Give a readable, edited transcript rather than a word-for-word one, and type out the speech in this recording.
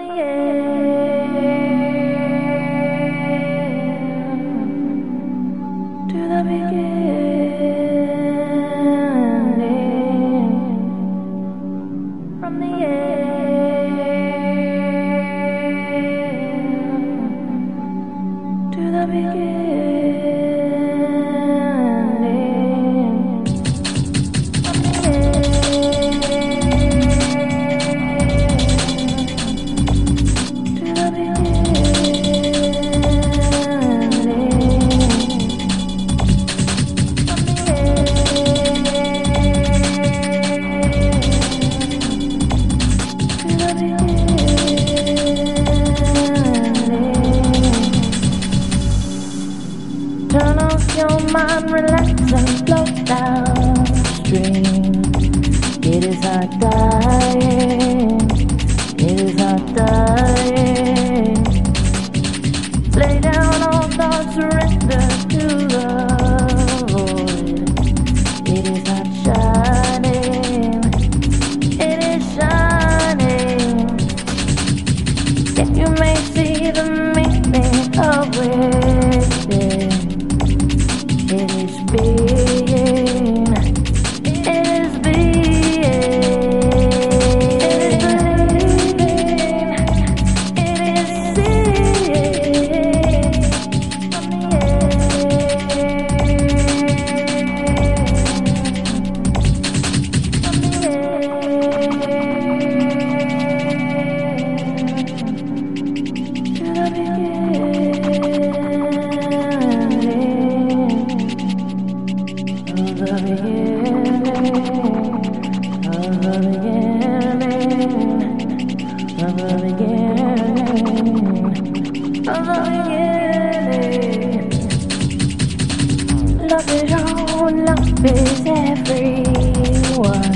Turn off your mind, relax and float downstream. It is not dying, it is not dying. Lay down all thoughts, surrender to the void. It is not shining, it is shining. Yet you may see the meaning of it. It is being, it is being, it is believing, it is seeing from the to the beginning. Love is all, love is everyone.